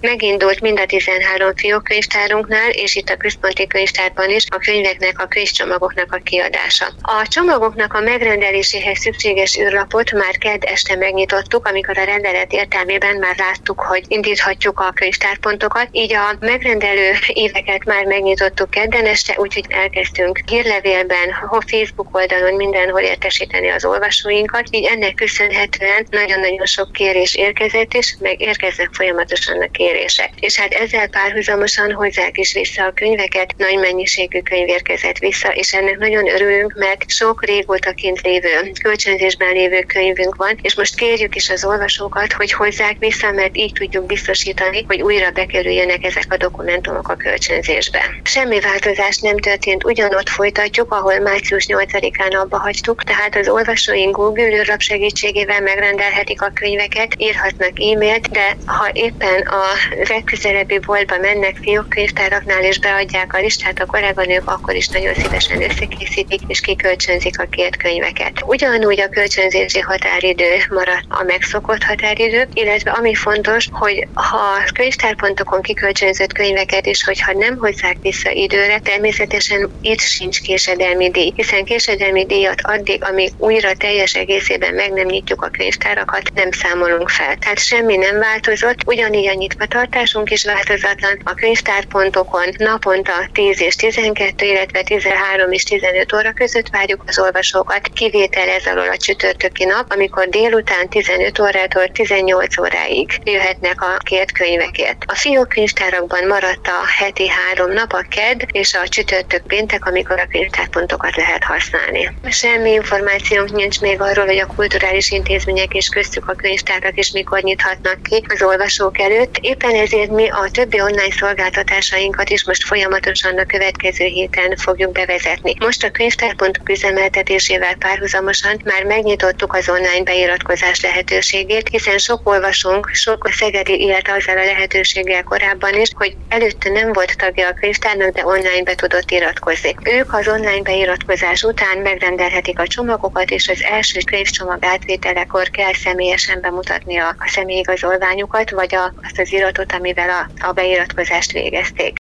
megindult mind a 13 fiókkönyvtárunknál, és itt a központi könyvtárban is a könyveknek, a könyvcsomagoknak a kiadása. A csomagoknak a megrendeléséhez szükséges űrlapot már kedd este megnyitottuk, amikor a rendelet értelmében már láttuk, hogy indíthatjuk a könyvtárpontokat, így a megrendelő éveket már megnyitottuk kedden este, úgyhogy elkezdtünk hírlevélben, a Facebook oldalon mindenhol értesíteni az olvasóinkat, így ennek köszönhetően nagyon-nagyon sok kérés érkezett, és meg érkeznek folyamatosan a kérések. És hát ezzel párhuzamosan hozzák is vissza a könyveket, nagy mennyiségű könyv érkezett vissza, és ennek nagyon örülünk, mert sok régóta kint lévő, kölcsönzésben lévő könyvünk van, és most kérjük is az olvasókat, hogy hozzák vissza, mert így tudjuk biztosítani, hogy újra bekerüljenek ezek a dokumentumok a kölcsönzésbe. Semmi változás nem történt, ugyanott folytatjuk, ahol március 8-án abba hagytuk, tehát az olvasóink Google űrlap segítségével megrendelhetik a könyveket, írhatnak e-mailt, de ha éppen a legközelebbi boltba mennek fiókkönyvtáraknál és beadják a listát a kolléganők, akkor is nagyon szívesen összekészítik és kikölcsönzik a kért könyveket. Ugyanúgy a kölcsönzési határidő maradt a megszokott határidő, illetve ami fontos, hogy ha a könyvtárpontokon kikölcsönzött könyveket is, hogyha nem hozzák vissza időre, természetesen itt sincs késedelmi díj, hiszen késedelmi díjat addig, amíg újra teljes egészében meg nem nyitjuk a könyvtárakat, nem számolunk fel. Tehát semmi nem változott, ugyanígy a nyitvatartásunk is változatlan, a könyvtárpontokon naponta 10 és 12, illetve 13 és 15 óra között várjuk az olvasókat, kivétel ez alól a csütörtöki nap, amikor délután 15 órától 18 óráig jöhetnek a kért könyvekért. A fiókkönyvtárakban maradt a heti 3 nap, a kedd és a csütörtök péntek, amikor a könyvtárpontokat lehet használni. Semmi információnk nincs még arról, hogy a kulturális intézmények és köztük a könyvtárak is mikor nyithatnak ki az olvasók előtt. Éppen ezért mi a többi online szolgáltatásainkat is most folyamatosan a következő héten fogjuk bevezetni. Most a könyvtárpontok üzemeltetésével párhuzamosan már megnyitottuk az online beiratkozás lehetőségét, hiszen sok olvasónk, sok szegedi élt azzal a lehetőséggel korábban is, hogy előtte nem volt tagja a könyvtárnak, de online be tudott iratkozni. Ők az online beiratkozás után megrendelhetik a csomagokat, és az első könyvcsomag átvételekor kell személyesen bemutatni a személyigazolványukat, vagy azt az iratot, amivel a beiratkozást végezték.